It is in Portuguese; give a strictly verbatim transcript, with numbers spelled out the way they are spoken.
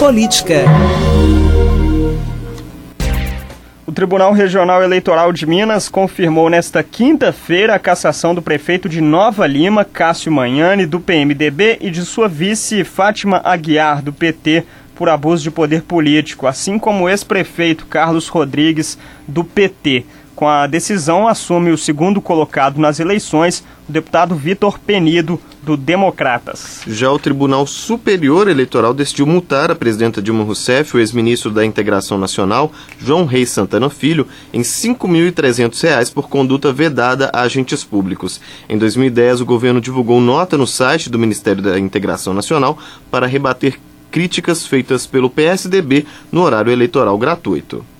Política. O Tribunal Regional Eleitoral de Minas confirmou nesta quinta-feira a cassação do prefeito de Nova Lima, Cássio Magnani, do P M D B, e de sua vice, Fátima Aguiar, do P T, por abuso de poder político, assim como o ex-prefeito Carlos Rodrigues, do P T. Com a decisão, assume o segundo colocado nas eleições, o deputado Vitor Penido, do Democratas. Já o Tribunal Superior Eleitoral decidiu multar a presidenta Dilma Rousseff, o ex-ministro da Integração Nacional, João Reis Santana Filho, em cinco mil e trezentos reais por conduta vedada a agentes públicos. Em dois mil e dez, o governo divulgou nota no site do Ministério da Integração Nacional para rebater críticas feitas pelo P S D B no horário eleitoral gratuito.